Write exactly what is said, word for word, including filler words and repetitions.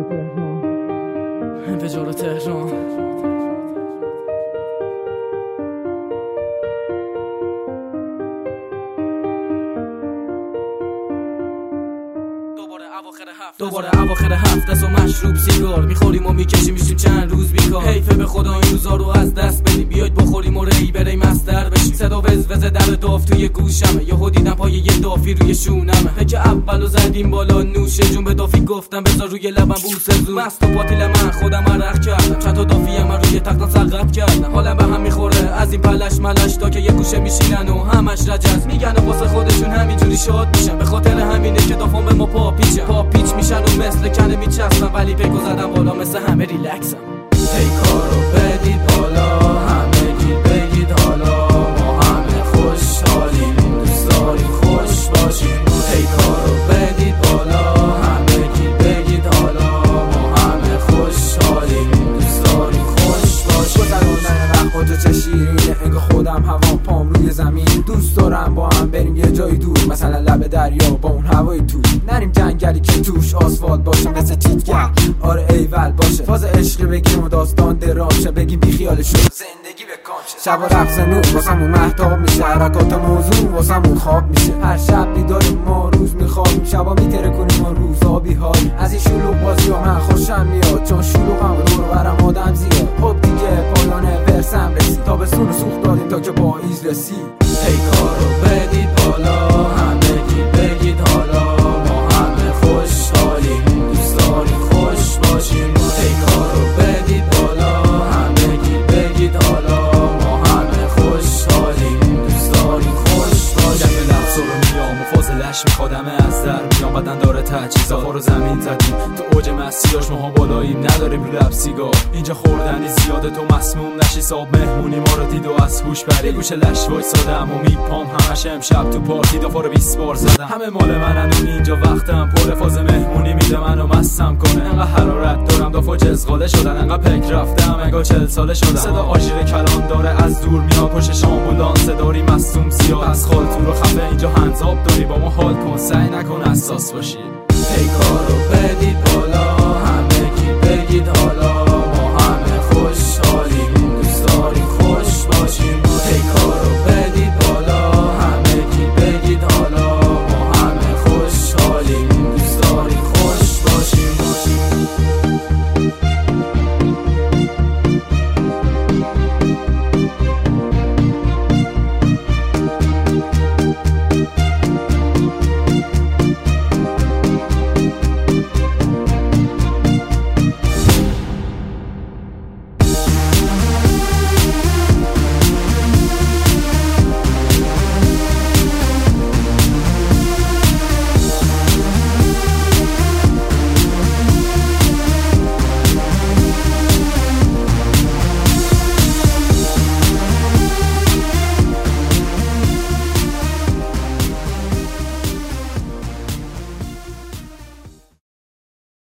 انفجار تهران. دوباره اواخر هفت از و مشروب سیگار میخوریم و میکشیم میشیم چند روز بیکار. حیفه به خدا این روزا رو از دست بدیم، بیاید بخوریم و ری بریم مستر بشیم. صدا وز وز در داف توی گوشمه، یهو دیدم پای یه دافی روی شونمه. پک اولو زدیم بالا نوشه جون، به دافی گفتم بذار روی لبم بوسه زون. مست و پاتیل من خودم عرق کردم، چند تا دافی من روی تختم سقط کردم. حالم به هم میخوره از این پلش ملش، تا که یه گوشه میشینن و همش رجز میگن و واسه خودشون همینجوری شاد میشن. به خاطر همینه که دافون به ما پا پیچه پا پیچ میشن و مثل کنه میچسبن، ولی پیکو زدم بالا مثل همه ریلکسم. پیکارو بدید بالا همگی بگید حالا، ما همه خوشحالیم دوست داریم خوش باشیم. پیکارو بدید بالا همگی بگید حالا، ما همه خوشحالیم دوست داریم خوش باشیم. گذروندن وقت خودت چه شیرینه، انگار خودم هوا پام روی زمین. دوست دارم با هم بریم یه جای دور، مثلا لب دریا با اون هوای توش. نریم جنگلی که توش آسفالت باشه مثل تیتگر، آره ایول باشه. فاز عشقی بگیم و داستان دراشه، بگیم بی خیال شد زندگی به کامشه. شب و رقص نور واسمون مهتاب میشه، حرکات موضوع واسمون خواب میشه. هر شب بیداریم ما روز میخوابیم، شبا میتره کنیم و روزا بیحالیم. از این شلوغ بازی ها من خوشم میاد، چون شلوغم دور برم آدم زیاد. خب دیگه پایان ورسم رسید، تابستون رو سوخت دادیم تا که پاییز رسید. پیکارو بدید بالا همگی بگید حالا، ما همه خوشحالیم دوست داریم خوش باشیم. پیکارو بدید بالا همگی بگید حالا، ما همه خوشحالیم دوست داریم خوش باشیم. جنب لحظه رو میام و فاضلش میخوادمه از در میام، بدن داره تجهیزات رو زمین زدیم تو اوج مسیراش، ماها بالاییم نداریم رو لب سیگار. اینجا خوردنی زیاده تو مسموم نشی، صاحب مهمونی ما رو دید و از هوش پری. گوشه لش وایسادم و میپام همش امشب تو پارتی دافا رو بیست بار زدم. همه مال منن و اینجا وقتم پر، فاز مهمونی میده منو مستم کنه. انقدر حرارت دارم دافا جزغاله شدن، انقدر پک رفتم انگار چل ساله شدم. صدا آژیر کلام داره از دور میاد، پشت آمبولانس داری مصدوم زیاد. از خالتون رو خفه اینجا هنزاب داری، با ما حال کن سعی نکن اساس باشی. پیکارو بدید